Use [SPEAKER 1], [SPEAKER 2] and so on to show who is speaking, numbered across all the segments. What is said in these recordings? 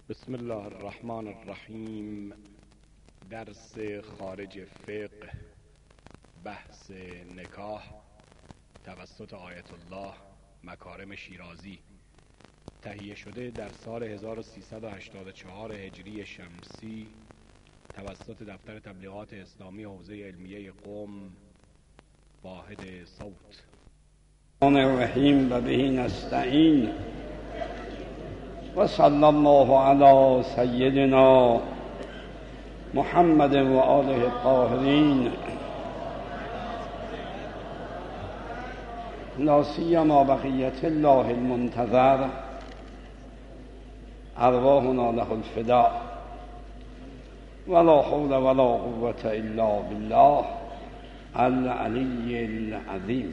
[SPEAKER 1] بسم الله الرحمن الرحیم. درس خارج فقه، بحث نکاح توسط آیت الله مکارم شیرازی، تهیه شده در سال 1384 هجری شمسی توسط دفتر تبلیغات اسلامی حوزه علمیه قم، واحد صوت.
[SPEAKER 2] الرحمن الرحیم و به نستعین و صلی الله علی سیدنا محمد و آله الطاهرین، لا سیما بقیة الله المنتظر، ارواحنا له الفداء، ولا حول ولا قوة الا بالله العلی العظیم.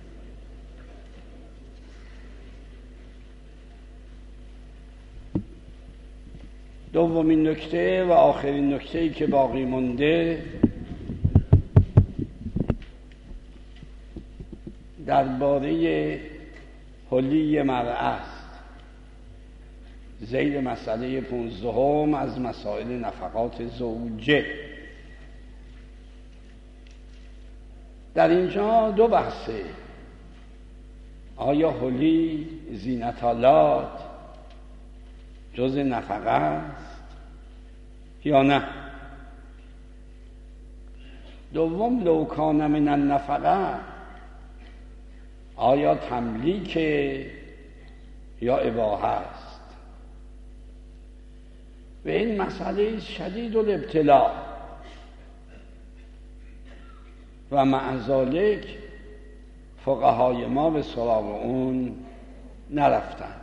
[SPEAKER 2] دومین نکته و آخرین نکته‌ای که باقی مونده درباره حلی مرأة است، ذیل مسئله 15 از مسائل نفقات زوجه. در اینجا دو بحثه: آیا حلی زینت‌آلات جز نفقه است یا نه؟ دوم، لو کان من النفقه، آیا تملیک یا اباحه است؟ و این مسئله شدید الابتلاء و مع ذلک فقهای ما به سراغ اون نرفتن.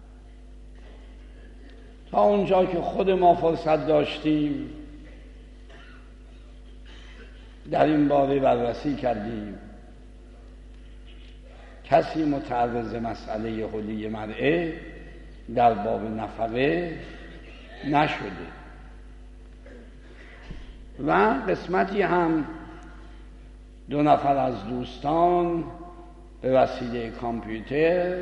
[SPEAKER 2] تا اونجا که خود ما فرصت داشتیم در این باره بررسی کردیم. کسی متعرض مسئله حلی مرأة در باب نفقه نشده و قسمتی هم دو نفر از دوستان به وسیله کامپیوتر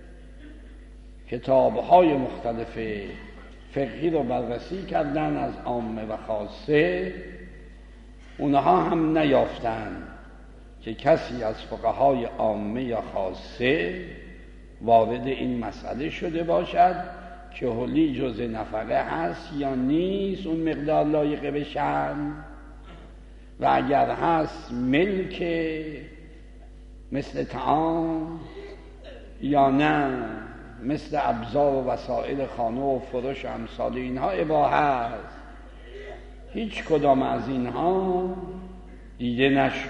[SPEAKER 2] کتاب‌های مختلف فقهی رو بررسی کردن، از عامه و خاصه. اونها هم نیافتن که کسی از فقهای عامه یا خاصه وارد این مسئله شده باشد که حلی جز نفقه هست یا نیست، اون مقدار لایق به شأن، و اگر هست ملک مثل طعام یا نه مثل ابزار و وسایل خانه و فروش و امثال اینها اباحه است. هیچ کدام از اینها دیده نشد.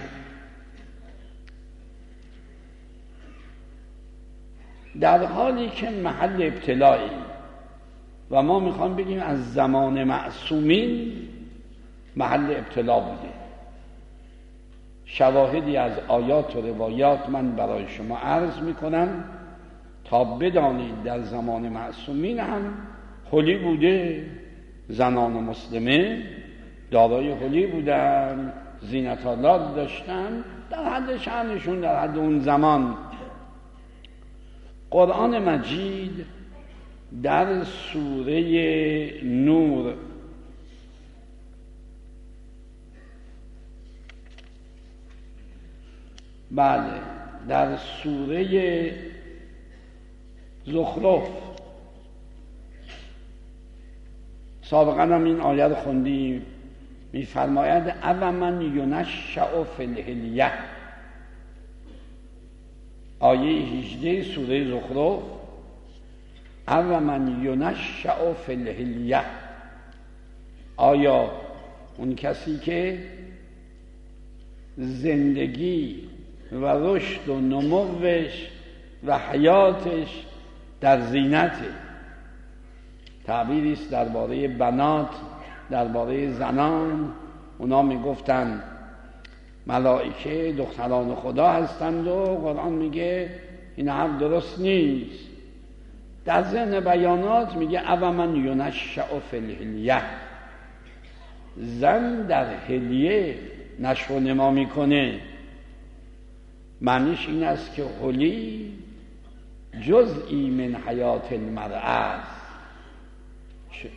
[SPEAKER 2] در حالی که محل ابتلایی و ما میخوام بگیم از زمان معصومین محل ابتلا بوده. شواهدی از آیات و روایات من برای شما عرض میکنم تا بدانید در زمان معصومین هم حلی بوده. زنان مسلمه دارای حلی بودن، زینت‌آلات داشتن در حد شأنشون، در حد اون زمان. قرآن مجید در سوره نور در سوره زخرف، سابقا هم این آیه رو خوندیم، می‌فرماید اومن ینشأ فی الحلیة، آیه 18 سوره زخرف. اومن ینشأ فی الحلیة، آیا اون کسی که زندگی و رشد و نموش و حیاتش در زینته، تعبیری است درباره بنات، درباره زنان. اونا میگفتن ملائکه دختران خدا هستند و قرآن میگه این حرف درست نیست. در ضمن بیانات میگه اومن ینشأ فی الحلیة، زن در حلیه نشو و نما میکنه. معنیش این است که حلی جزئی من حیات المرأة است.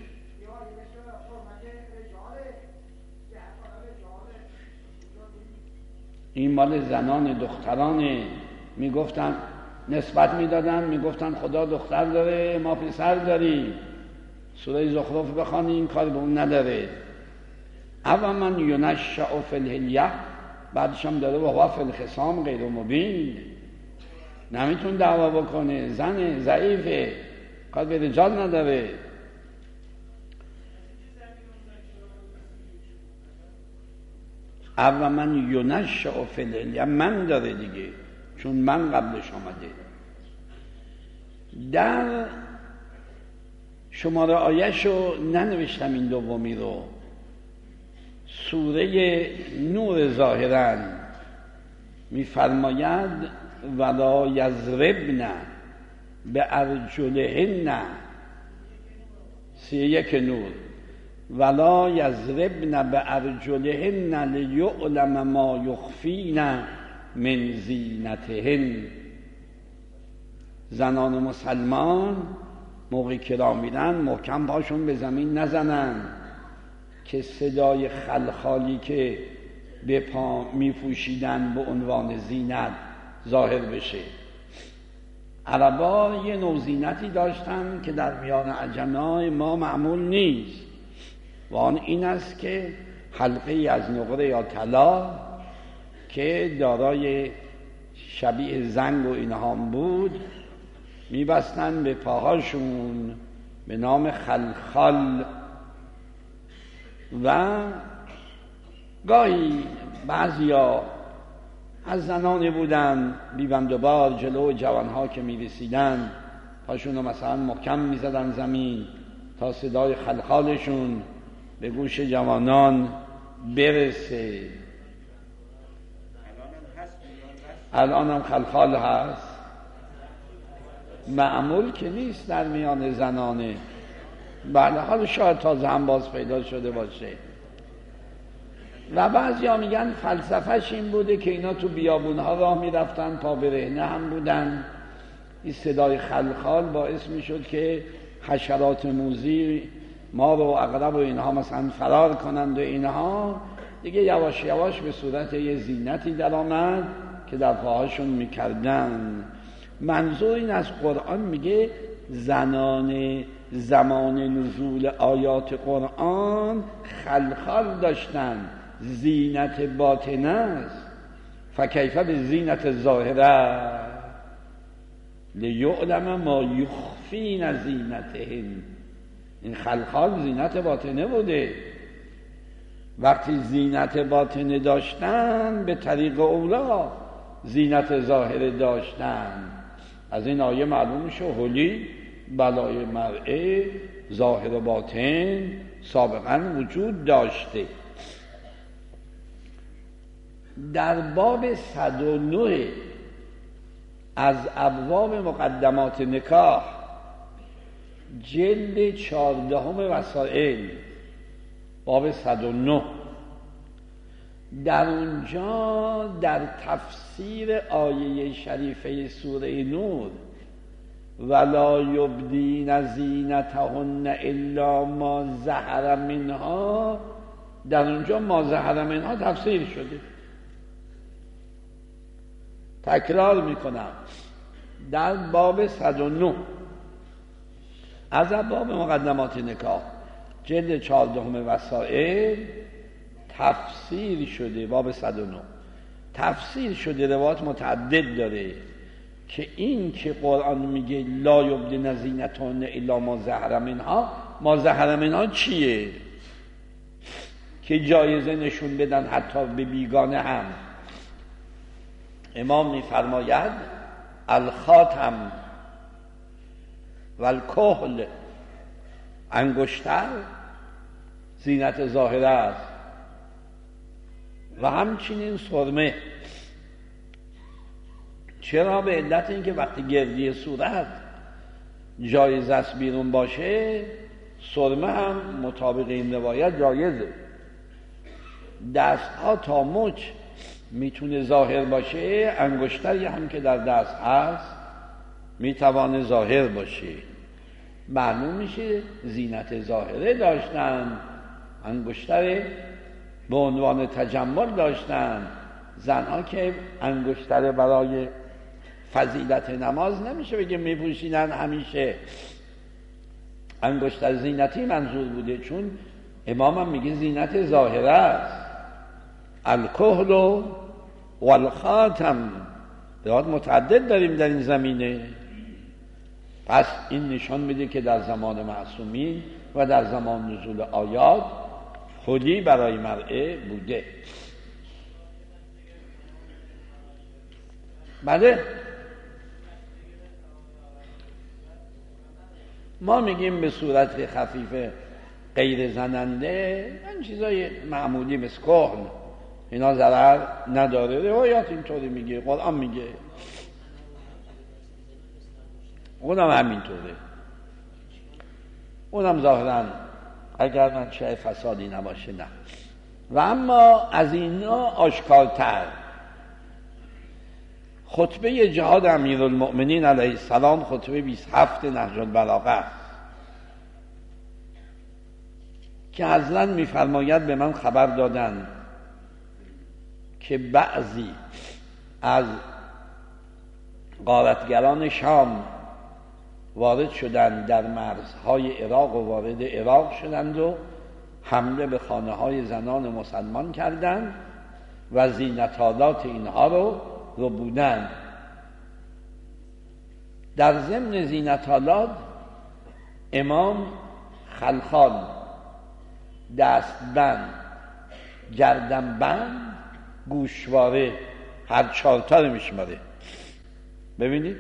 [SPEAKER 2] این مال زنان دخترانه. میگفتن نسبت میدادن، میگفتن خدا دختر داره ما پسر داریم. سوره زخرف بخوانی این کار به اون نداره. اما من ینشأ فی الحلیة، بعدش هم داره و هو فی الخصام غیر مبین. نمیتون دعوا بکنه، زن ضعیفه، کار به رجال نداره. اما من ینشأ فی الحلیة، من داره دیگه، چون من قبلش آمده. در شماره آیه‌شو ننوشتم این دومی رو. سوره نور ظاهراً می‌فرماید ولا یضربن بارجلهن، 31 نور، ولا یضربن بارجلهن لیعلم ما یخفین من زینتهن. زنان مسلمان موقعی که راه میرن محکم پاشون به زمین نزنن که صدای خلخالی که به پا میپوشیدن به عنوان زینت ظاهر بشه. عربا یه نوع زینتی داشتن که در میان عجمای ما معمول نیست و آن این است که حلقه از نقره یا طلا که دارای شبیه زنگ و اینها بود میبستن به پاهاشون به نام خلخال. و گاهی بعضیا از زنانی بودن بیبندوبار جلو جوانها که میرسیدن پاشون رو مثلا محکم میزدن زمین تا صدای خلخالشون به گوش جوانان برسه. الان هم خلخال هست، معمول که نیست در میان زنانه. بله، حال شاید تازه هم باز پیدا شده باشه. و بعضی ها میگن فلسفهش این بوده که اینا تو بیابونها راه میرفتن، پا برهنه هم بودن. این صدای خلخال باعث میشد که حشرات موذی، مار و عقرب و اینها مثلا فرار کنند و اینها دیگه یواش یواش به صورت یه زینتی در آمد که در پاهاشون میکردن. منظور این از قرآن میگه زنان زمان نزول آیات قرآن خلخال داشتن، زینت باطنه است. فکیف به زینت ظاهره لیعلم ما یخفین زینتهن. این خلخال زینت باطنه بوده. وقتی زینت باطنه داشتن به طریق اولا زینت ظاهره داشتن. از این آیه معلوم میشه حلی بلای مرعه ظاهر و باطن سابقا وجود داشته. در باب 109 از ابواب مقدمات نکاح جلد 14 وسائل، باب 109، در اونجا در تفسیر آیه شریفه سوره نور ولا یبدین زینتهن الا ما ظهر منها، در اونجا ما ظهر منها تفسیر شده. تکرار میکنم، در باب 109 از باب مقدمات نکاح جلد 14 وسائل تفسیر شده. باب 109 تفسیر شده، روایات متعدد داره که این که قرآن میگه لا یبدین زینتهن الا ما ظهر منها، ما ظهر منها چیه که جایزه نشون بدن حتی به بیگانه هم. امام میفرماید الخاتم و الکحل، انگشتر زینت ظاهره است و همچنین سرمه. چرا؟ به علت اینکه وقتی گردی صورت جایز است بیرون باشه، سرمه هم مطابق این روایت جایزه. دستها تا مچ میتونه ظاهر باشه، انگشتری هم که در دست هست میتوانه ظاهر باشه. معلوم میشه زینت ظاهره داشتن، انگشتر به عنوان تجمل داشتن. زنها که انگشتر برای فضیلت نماز نمیشه بگه میپوشیدن همیشه، انگشتر زینتی منظور بوده، چون امام هم میگه زینت ظاهره است. الکحل و الخاتم، روایات متعدد داریم در این زمینه. پس این نشان میده که در زمان معصومین و در زمان نزول آیات خودی برای مرئه بوده. بله، ما میگیم به صورت خفیف غیر زننده، این چیزای معمولی مثل کحل اینا ضرر نداره. روایات اینطوری میگه، قرآن میگه، اونم همینطوره. اونم ظاهرا اگر منشأ فسادی نباشه نه. و اما از اینا آشکارتر خطبه جهاد امیرالمؤمنین علیه السلام، خطبه 27 نهج البلاغه است که حضرت میفرماید به من خبر دادند که بعضی از غارتگران شام وارد شدند در مرزهای عراق و وارد عراق شدند و حمله به خانه‌های زنان مسلمان کردند و زینت‌آلات اینها رو ربودند. در ضمن زینت‌آلات امام خلخال، دستبند، گردنبند، گوشواره، هر 4 تا رو میشماره. ببینید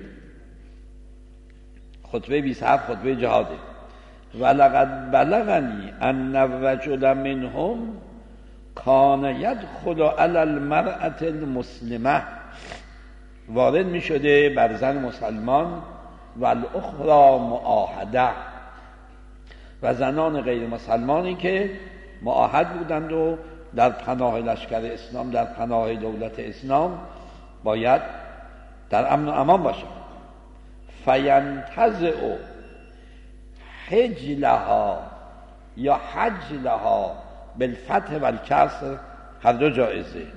[SPEAKER 2] خطبه 27 خطبه جهاده. ولقد بلغنی ان الرجل منهم کان یدخل علی المرأة المسلمه، وارد می شده بر زن مسلمان، و الاخرى معاهده، و زنان غیر مسلمانی که معاهد بودند و در پناه لشکر اسلام، در پناه دولت اسلام باید در امن و امان باشند. فینتزع حجلها یا حجلها بالفتح و الکسر، هر دو جایزه.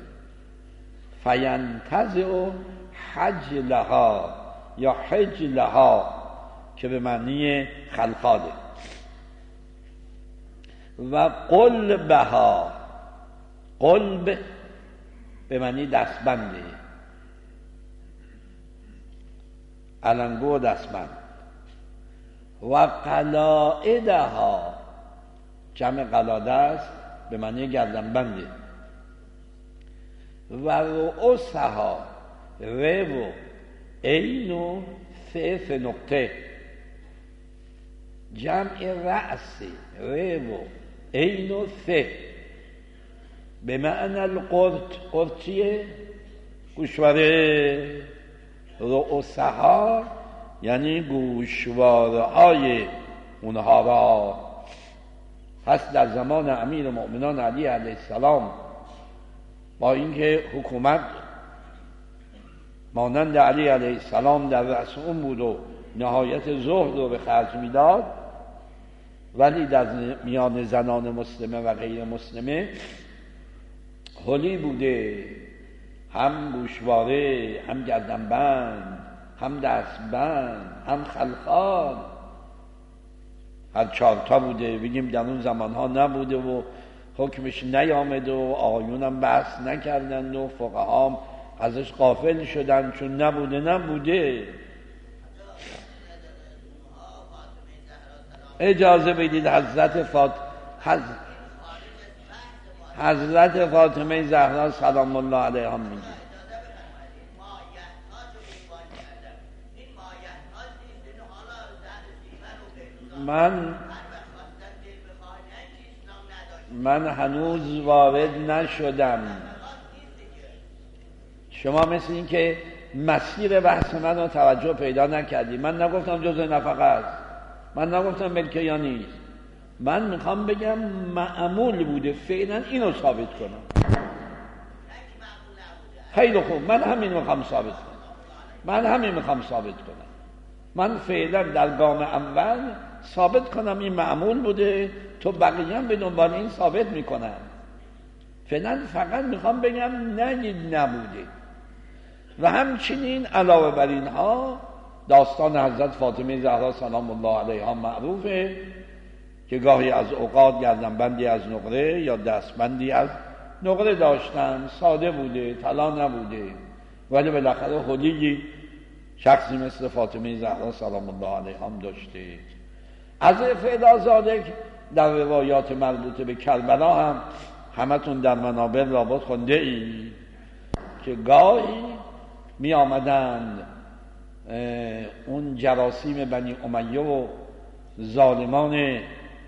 [SPEAKER 2] فینتزع حجلها یا حجلها که به معنی خلخاله، و قلبها، قلب به معنی دستبنده، علنگو و دستبند، و قلائدها جمع قلاده است به معنی گردنبنده، و رؤوسها، ر و عین و ث نقطه جمع رأس، ر و عین و ث به معنی القرط. قرط چیه؟ گوشواره. رؤوسها یعنی گوشواره های اونها را. پس در زمان امیر مؤمنان علی علیه السلام با اینکه حکومت مانند علی علیه السلام در رأس اون بود و نهایت زهد رو به خرج میداد، ولی در میان زنان مسلمه و غیر مسلمه حلی بوده، هم گوشواره، هم گردنبند، هم دستبند، هم خلخال، هر 4 تا بوده. بگیم در اون زمانها نبوده و حکمش نیامده و آقایونم بحث نکردند و فقها ازش غافل شدن چون نبوده. اجازه بدید حضرت فاطمه زهرا سلام الله علیها میگه من هنوز وارد نشدم. شما مثل این که مسیر بحث من رو توجه پیدا نکردی. من نگفتم جزء نفقه است، من نگفتم ملکه یا نیست. من میخوام بگم معمول بوده، فعلا اینو ثابت کنم. خیلی خوب، من همین میخوام ثابت کنم. من فعلا در گام اول ثابت کنم این معمول بوده، تو بقیه هم به دنبال این ثابت میکنن. فعلا فقط میخوام بگم نگید نبوده. و همچنین علاوه بر اینها داستان حضرت فاطمه زهرا سلام الله علیها معروفه که گاهی از اوقات گردنبندی از نقره یا دستبندی از نقره داشتن، ساده بوده، طلا نبوده، ولی بالاخره حلیی شخصی مثل فاطمه زهرا سلام الله علیها هم داشته. از فعلازاده در روایات مربوطه به کربلا هم همتون در منابر لابد خونده ای که گاهی می آمدند اون جراثیم بنی امیه و ظالمان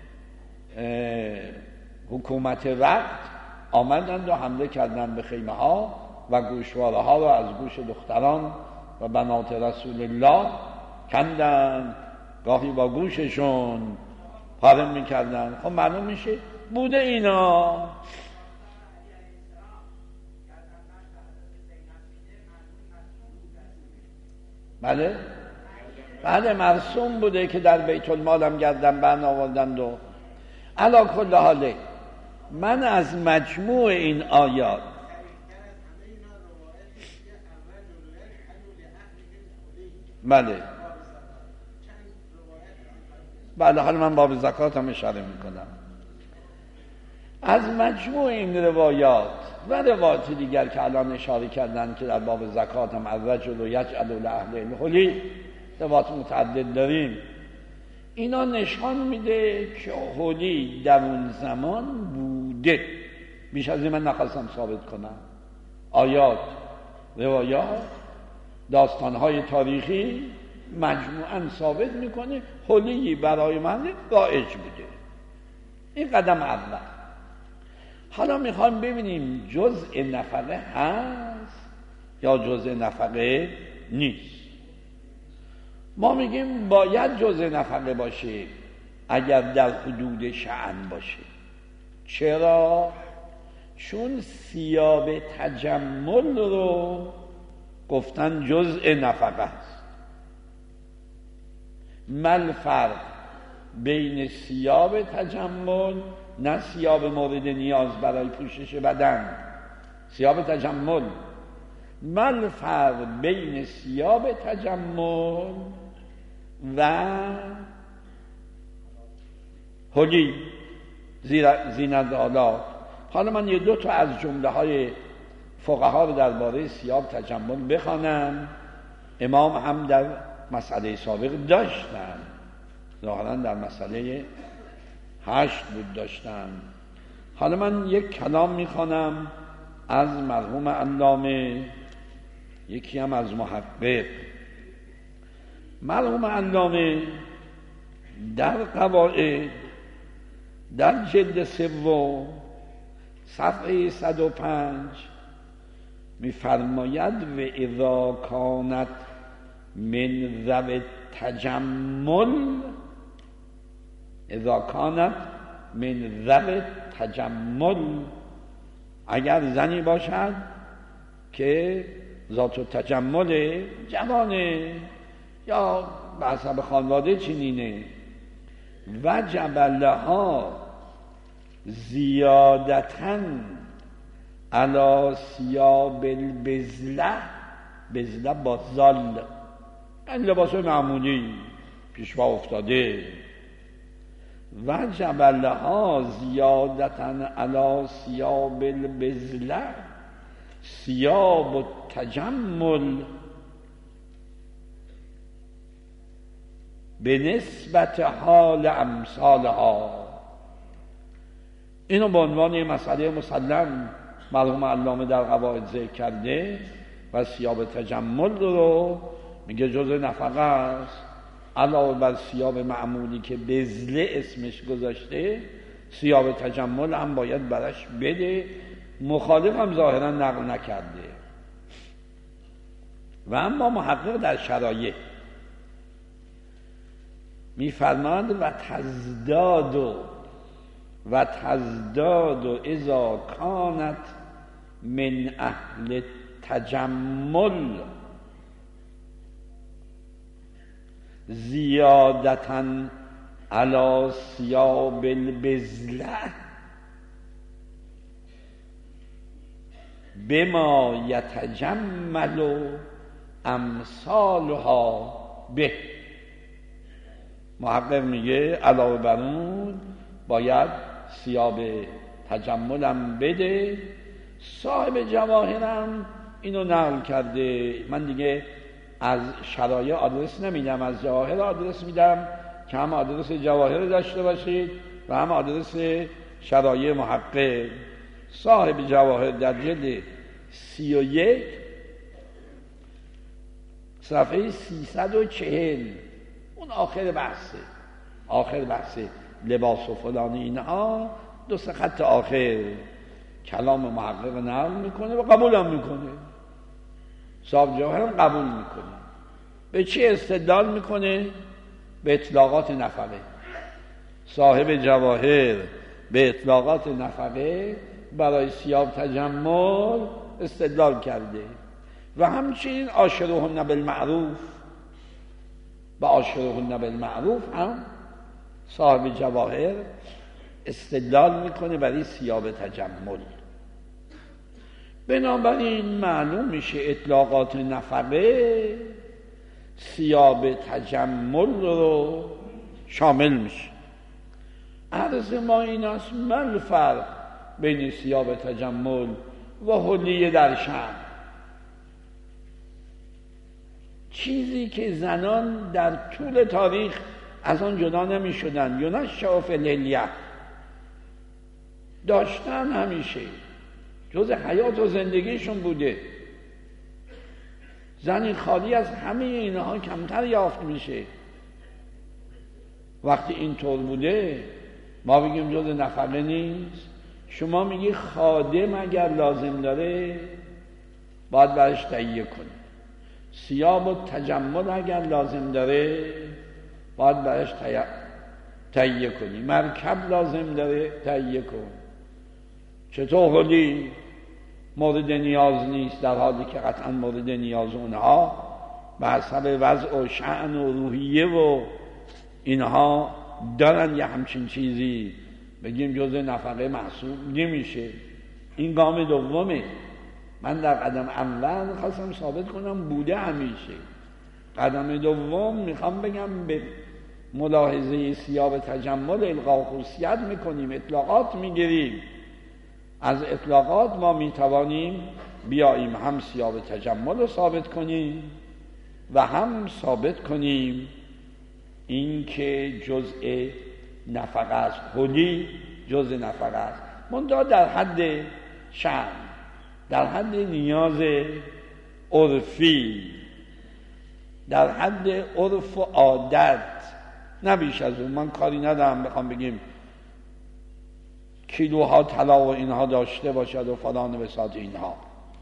[SPEAKER 2] حکومت وقت آمدند و حمله کردند به خیمه ها و گوشواره ها را از گوش دختران و بنات رسول الله کندند، گاهی با گوششون پاره میکردن. خب معلوم میشه بوده اینا. بله مرسوم بوده که در بیت المال هم گردنبند آوردند. و علی کل حاله من از مجموع این آیات بله حالا من باب زکات هم اشاره میکنم. از مجموع این روایات و روایات دیگر که الان اشاره کردن که در باب زکات هم الرجل یجعل لأهله الحلی روایات متعدد داریم، اینا نشان میده که حلی در اون زمان بوده. بیش از این من نخواستم ثابت کنم. آیات، روایات، داستانهای تاریخی مجموعاً ثابت میکنه حلی برای من رایج بوده. این قدم اول. حالا میخوام ببینیم جزء نفقه هست یا جزء نفقه نیست. ما میگیم باید جزء نفقه باشه اگر در حدود شأن باشه. چرا؟ چون ثیاب تجمل رو گفتن جزء نفقه است. مل فرق بین ثیاب تجمل، نه ثیاب مورد نیاز برای پوشش بدن، ثیاب تجمل، مل فرق بین ثیاب تجمل و حلی زینت آلات. حالا من یه دو تا از جمله های فقها رو درباره ثیاب تجمل بخوانم. امام هم در مسئله سابق داشتن، ظاهرا در مسئله 8 بود داشتن. حالا من یک کلام میخوانم از مرحوم علامه، یکی هم از محقق. مرحوم علامه در قواعد در جلد 3 صفحه 105 میفرماید و اذا کانت من ذوی تجمل، اذا کانت من ذوی تجمل، اگر زنی باشد که ذات تجمل، جوانه یا به حسب خانواده چنینه، و جبلها زیادتاً علی ثیاب البزله، بزله با زال، این لباس معمولی پیشوا افتاده، و جبلها زیادتاً علی ثیاب البزله ثیاب التجمل به نسبت حال امثالها. اینو به عنوان یه مسئله مسلم مرحوم علامه در قواعد ذکر کرده و ثیاب تجمل رو میگه جزء نفقه است. علاوه بر ثیاب معمولی که بزله اسمش گذاشته، ثیاب تجمل هم باید برش بده. مخالف هم ظاهرا نقل نکرده. و اما محقق در شرایع میفرماند و تزداد اذا کانت من اهل تجمل زیادتاً علی ثیاب البذله بما یتجمل امثالها به. محقق میگه علاوه بر اون باید ثیاب تجملم بده. صاحب جواهرم اینو نقل کرده. من دیگه از شرایع آدرس نمیدم، از جواهر آدرس میدم که هم آدرس جواهر داشته باشید و هم آدرس شرایع محقق. صاحب جواهر در جلد 31 صفحه 340 اون آخر بحثه لباس و فلان اینها، 2 خط آخر کلام محقق نقل میکنه و قبول هم میکنه. صاحب جواهر هم قبول میکنه. به چی استدلال میکنه؟ به اطلاقات نفقه. صاحب جواهر به اطلاقات نفقه برای ثیاب تجمل استدلال کرده و همچنین عاشرهن بالمعروف، با عاشرهن بالمعروف هم صاحب جواهر استدلال میکنه برای ثیاب تجمل. بنابراین معلوم میشه اطلاقات نفقه ثیاب تجمل رو شامل میشه. عرض ما این است: ما فرق بین ثیاب تجمل و حلیه در شأن؟ چیزی که زنان در طول تاریخ از آن جدا نمی شدن، ینشأ فی الحلیة، داشتن، همیشه جز حیات و زندگیشون بوده. زنی خالی از همه اینها کمتر یافت میشه. وقتی اینطور بوده ما بگیم جز نفقه نیست. شما میگی خادم اگر لازم داره باید برش تهیه کنی، ثیاب و تجمل اگر لازم داره باید برش تهیه کنی، مرکب لازم داره تهیه کن. چطور حلی مورد نیاز نیست در حالی که قطعا مورد نیاز اونها به حسب وضع و شأن و روحیه و اینها دارن یه همچین چیزی بگیم جز نفقه محسوب نمیشه. این گام دومه. من در قدم اول خواستم ثابت کنم بوده همیشه. قدم دوم میخوام بگم به ملاحظه ثیاب تجمل القا خصوصیت میکنیم، اطلاقات میگیریم. از اطلاقات ما میتوانیم بیاییم هم ثیاب تجمل رو ثابت کنیم و هم ثابت کنیم این که جزء نفقه است، حلی جزء نفقه است، منتها در حد شأن، در حد نیاز عرفی، در حد عرف و عادت، نه بیش از اون. من کاری ندارم بخوام بگیم کیلوها طلا و اینها داشته باشد و فلان و بساط اینها.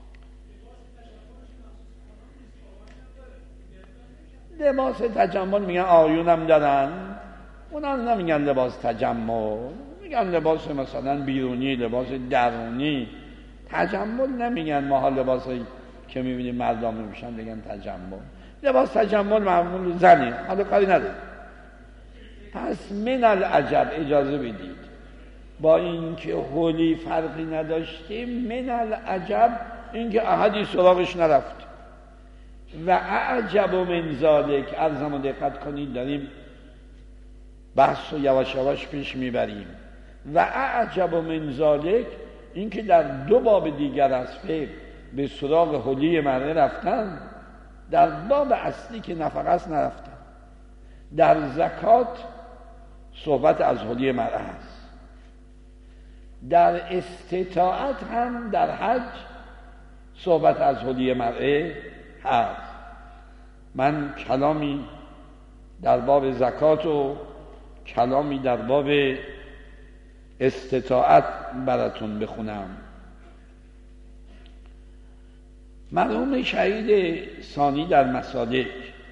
[SPEAKER 2] لباس تجمل میگن آیونم دارن، اونا نمیگن لباس تجمل، میگن لباس مثلا بیرونی، لباس درونی. تجمل نمیگن. ما لباسایی که میبینیم مردم میشن بگن تجمل. لباس تجمل معمول زنی، حالا کاری نداره. پس من العجب، اجازه بدید، با اینکه حلی فرقی نداشته، من العجب اینکه احدی سراغش نرفت. و اعجب من ذالک، عرضم دقت کنید داریم بحث و یواش یواش پیش میبریم. و اعجب من ذالک اینکه در 2 باب دیگر از فقه به سراغ حلی مرء رفتن، در باب اصلی که نفقه است نرفتن. در زکات صحبت از حلی مرء است، در استطاعت هم در حج صحبت از حلی مرء هست. من کلامی در باب زکات و کلامی در باب استطاعت براتون بخونم. مرحوم شهید ثانی در مسالک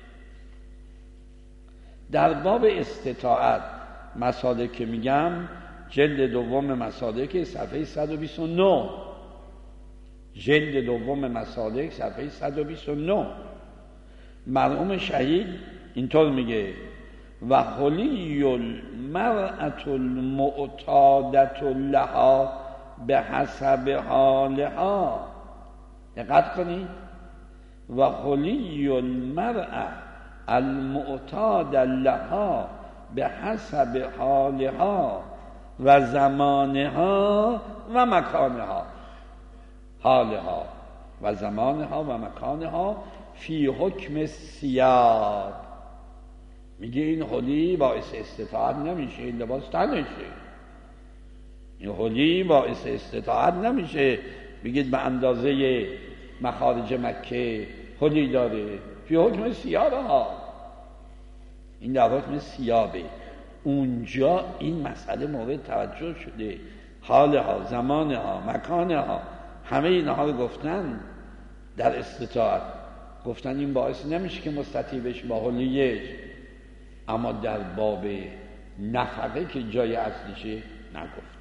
[SPEAKER 2] در باب استطاعت، مسالک که میگم جلد دوم مسالک صفحه 129، جلد دوم مسالک صفحه 129، مرحوم شهید اینطور میگه: و حلی المرأة المعتادة لها به حسب حالها. دقت کنید، و حلی المرأة المعتادة لها به حسب حالها و زمانها و مکانها. حالها و زمانها و مکانها فی حکم ثیاب. میگه این حلی باعث استطاعت نمیشه، این لباس تنشه. این حلی باعث استطاعت نمیشه بگید به اندازه مخارج مکه حلی داره. فی حکم ثیابها، این در حکم ثیابه. اونجا این مسئله مورد توجه شده. حالها، زمانها، مکانها، همه اینها رو گفتن در استطاعت. گفتن این باعث نمیشه که مستطیع بشه با حلیش، اما در باب نفقه که جای اصلیشه نگفت.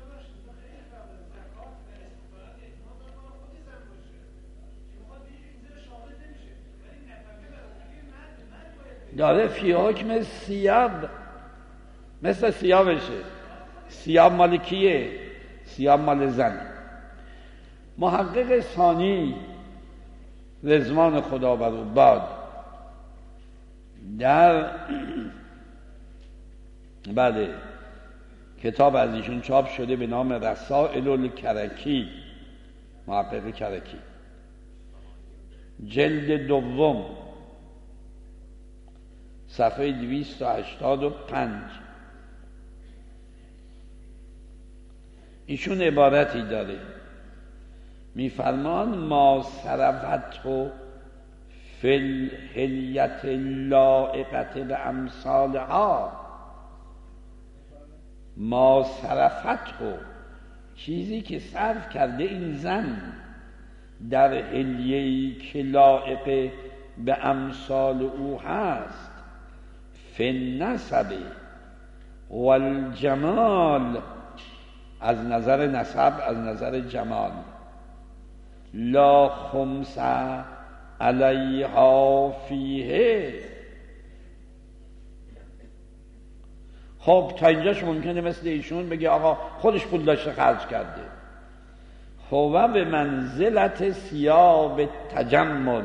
[SPEAKER 2] داره فی حکم ثیاب، مثل ثیابشه. ثیاب مال کیه؟ ثیاب مال زن. محقق ثانی رضوان خدا بر او باد در بله کتاب از ایشون چاپ شده به نام رسائل الکرکی، محقق کرکی، جلد دوم صفحه 285. ایشون عبارتی داره، میفرمان ما صرفته فی الحلیت اللائقة به امثالها. ما صرفته، چیزی که صرف کرده این زن در حلیه‌ای که لائق به امثال او هست، فی النسب والجمال، از نظر نسب، از نظر جمال، لا خمس علیها فیه. خب تا اینجاش ممکنه مثل ایشون بگه آقا خودش پول داشته خرج کرده. هو به منزلت ثیاب تجمل.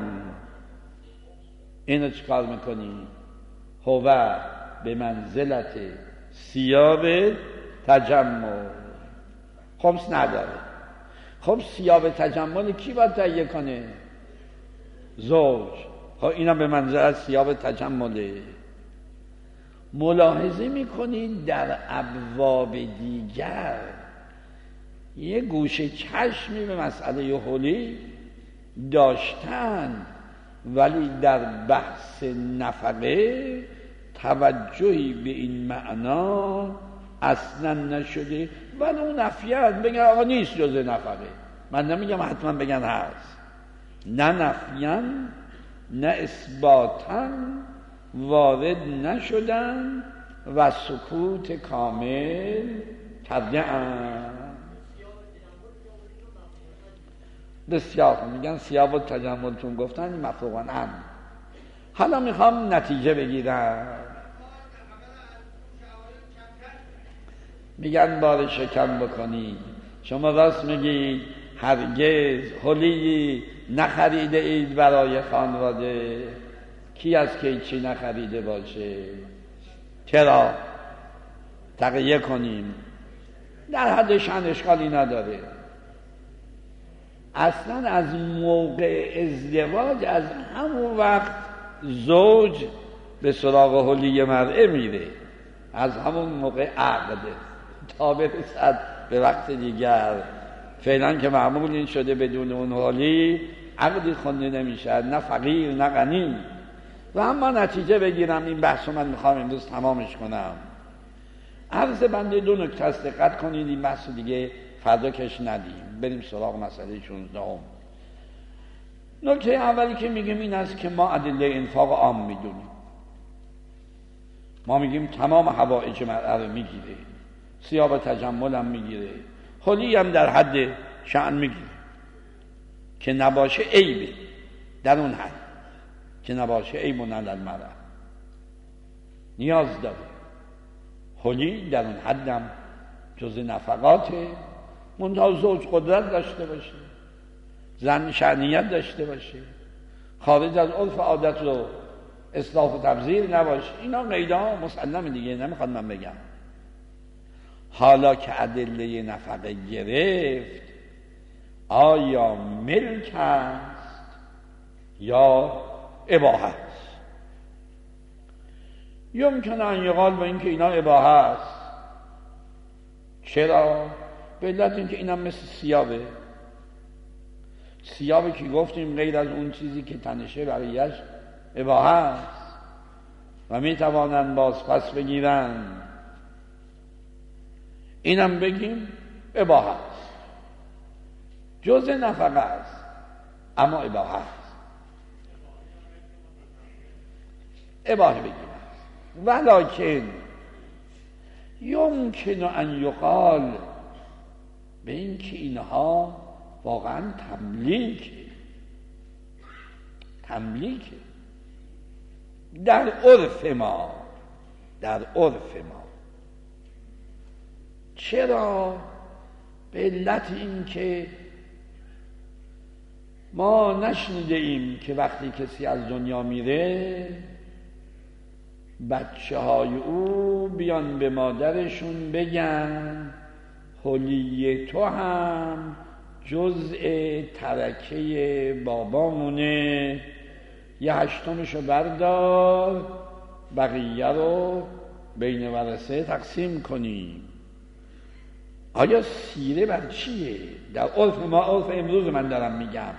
[SPEAKER 2] اینو چیکار میکنی؟ هو به منزلت ثیاب تجمل. خمس نداره. خب ثیاب تجمل کی باید تهیه کنه؟ زوج. خب اینا به منزلت ثیاب تجمله. ملاحظه میکنید در ابواب دیگر یه گوشه چشمی به مسئله حلی داشتن، ولی در بحث نفقه توجهی به این معنا اصلا نشده. ولی اون نفیان بگن آقا نیست جزء نفقه. من نمیگم حتما بگن هست، نه نفیان نه اثباتاً وارد نشدن و سکوت کامل کرده‌اند. بسیار میگن ثیاب التجملتون گفتن مفروغان هم. حالا میخوام نتیجه بگیرم. میگن بار شکم بکنید. شما راست میگید هرگز حلی نخریده اید برای خانواده. کی از که چی نخریده باشه؟ چرا؟ تقیه کنیم. در حد شأن اشکالی نداره. اصلا از موقع ازدواج، از همون وقت زوج به سراغ حلی مرئه میره، از همون موقع عقد تا برسد به وقت دیگر. فعلا که معمول این شده بدون اون حلی عقدی خونده نمیشه، نه فقیر نه غنی. و اما نتیجه بگیرم، این بحث من میخوام امروز تمامش کنم. عرض بنده دو نکته است، دقت کنید، این بحث دیگه فردا کش ندیم، بریم سراغ مسئله 16. نکته اولی که میگیم این است که ما ادله انفاق عام میدونیم. ما میگیم تمام حوائج مرأه رو میگیره، ثیاب تجمل هم میگیره، حلی هم در حد شأن میگیره، که نباشه عیبه، در اون حد که نباشه عیب و ندل مرأه. نیاز داره. حلی در اون حدم جز نفقاته، منتها زوج قدرت داشته باشه، زن شأنیت داشته باشه، خارج از عرف عادت رو اصلاح و تبذیر نباشه. اینا قیدا مسلمه دیگه، نمیخواد من بگم. حالا که ادله نفقه گرفت، آیا ملک است یا اباحه است؟ یمکن ان یقال با اینکه اینا اباحه است. چرا؟ به علت اینکه اینا مثل ثیابه. ثیابی که گفتیم غیر از اون چیزی که تنشه بقیه‌اش اباحه است و میتوانند باز پس بگیرن. اینم بگیم اباحه است، جز نفقه است اما اباحه است. اباحه بگیم ولکن یمکن ان یقال به این که اینها واقعا تملیکه در عرف ما. چرا؟ به علت این که ما نشنیده ایم که وقتی کسی از دنیا میره بچه های او بیان به مادرشون بگن حلی تو هم جزء ترکه بابامونه، 1/8 بردار، بقیه رو بین ورثه تقسیم کنیم. آیا سیره بر چیه؟ در عرف ما، عرف امروز من دارم میگم.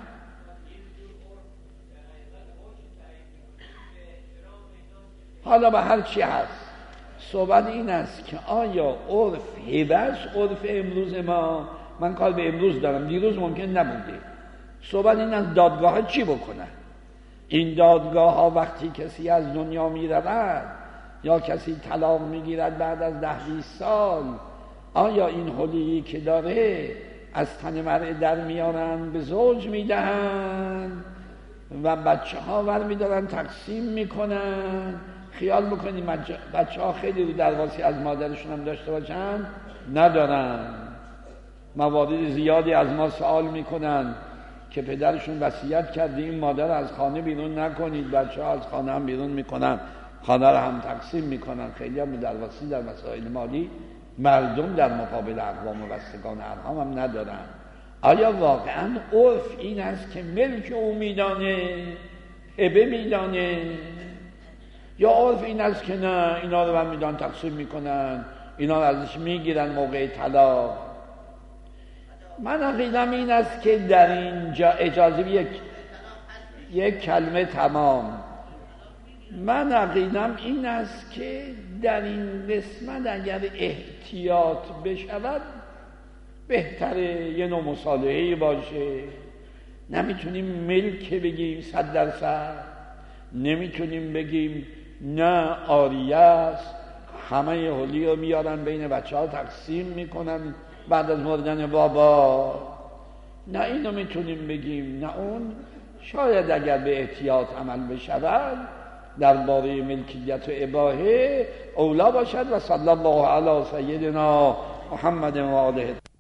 [SPEAKER 2] حالا به هر چی هست، صحبت این است که آیا عرف هبش عرف امروز ما؟ من کار به امروز دارم، دیروز ممکن نبوده. صحبت این است دادگاه ها چی بکنن. این دادگاه ها وقتی کسی از دنیا می رود یا کسی طلاق می گیرد بعد از 10-20 سال، آیا این حلیی که داره از تن مرء در میارن به زوج می دهن و بچه ها ور می دارن تقسیم می کنن؟ خیال بکنیم بچه ها خیلی رو درواسی از مادرشون هم داشته باشن، ندارن. موارد زیادی از ما سوال میکنن که پدرشون وصیت کرده این مادر از خانه بیرون نکنید، بچه ها از خانه هم بیرون میکنن، خانه رو هم تقسیم میکنن. خیلی هم درواسی در مسائل مالی مردم در مقابل اقوام و بستگان ارحام هم ندارن. آیا واقعا عرف این است که ملک او میدانه، هبه میدانه، یا عرف این است که نه اینا رو هم میدان تقسیم میکنن، اینا رو ازش میگیرن موقع طلاق؟ من عقیدم این است که در اینجا اجازه یک کلمه تمام. من عقیدم این است که در این قسمت اگر احتیاط بشود بهتره، یه نوع مصالحه‌ای باشه. نمیتونیم ملک بگیم 100%، نمیتونیم بگیم نه عاریه است، همه حلی رو میارن بین بچه ها تقسیم میکنن بعد از مردن بابا. نه اینو میتونیم بگیم نه اون. شاید اگر به احتیاط عمل بشود درباره ملکیت و اباحه اولا باشد. و صلی الله علی سیدنا محمد و آله.